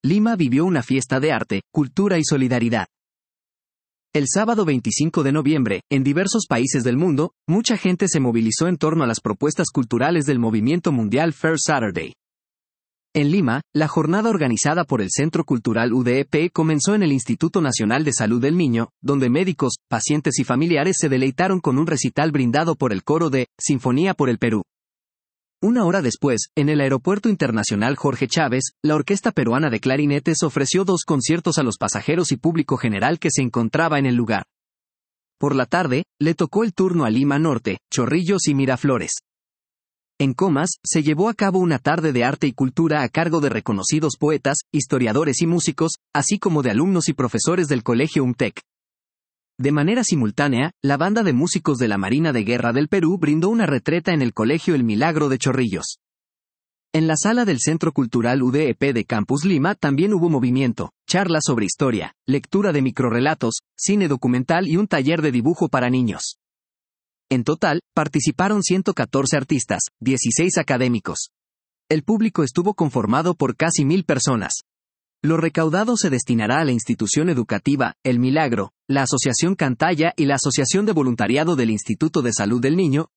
Lima vivió una fiesta de arte, cultura y solidaridad. El sábado 25 de noviembre, en diversos países del mundo, mucha gente se movilizó en torno a las propuestas culturales del movimiento mundial Fair Saturday. En Lima, la jornada organizada por el Centro Cultural UDEP comenzó en el Instituto Nacional de Salud del Niño, donde médicos, pacientes y familiares se deleitaron con un recital brindado por el coro de Sinfonía por el Perú. Una hora después, en el Aeropuerto Internacional Jorge Chávez, la Orquesta Peruana de Clarinetes ofreció 2 conciertos a los pasajeros y público general que se encontraba en el lugar. Por la tarde, le tocó el turno a Lima Norte, Chorrillos y Miraflores. En Comas, se llevó a cabo una tarde de arte y cultura a cargo de reconocidos poetas, historiadores y músicos, así como de alumnos y profesores del Colegio UMTEC. De manera simultánea, la banda de músicos de la Marina de Guerra del Perú brindó una retreta en el Colegio El Milagro de Chorrillos. En la sala del Centro Cultural UDEP de Campus Lima también hubo movimiento, charlas sobre historia, lectura de microrrelatos, cine documental y un taller de dibujo para niños. En total, participaron 114 artistas, 16 académicos. El público estuvo conformado por casi 1000 personas. Lo recaudado se destinará a la institución educativa El Milagro, la Asociación Cantaya y la Asociación de Voluntariado del Instituto de Salud del Niño,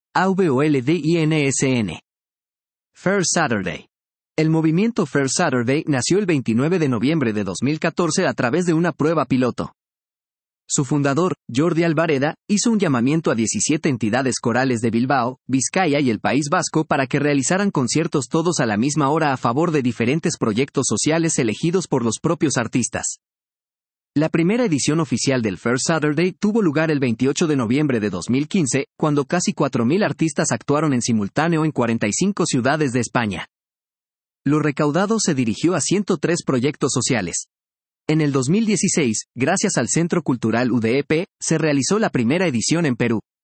AVOLDINSN. Fair Saturday. El movimiento Fair Saturday nació el 29 de noviembre de 2014 a través de una prueba piloto. Su fundador, Jordi Albareda, hizo un llamamiento a 17 entidades corales de Bilbao, Vizcaya y el País Vasco para que realizaran conciertos todos a la misma hora a favor de diferentes proyectos sociales elegidos por los propios artistas. La primera edición oficial del Fair Saturday tuvo lugar el 28 de noviembre de 2015, cuando casi 4.000 artistas actuaron en simultáneo en 45 ciudades de España. Lo recaudado se dirigió a 103 proyectos sociales. En el 2016, gracias al Centro Cultural UDEP, se realizó la primera edición en Perú.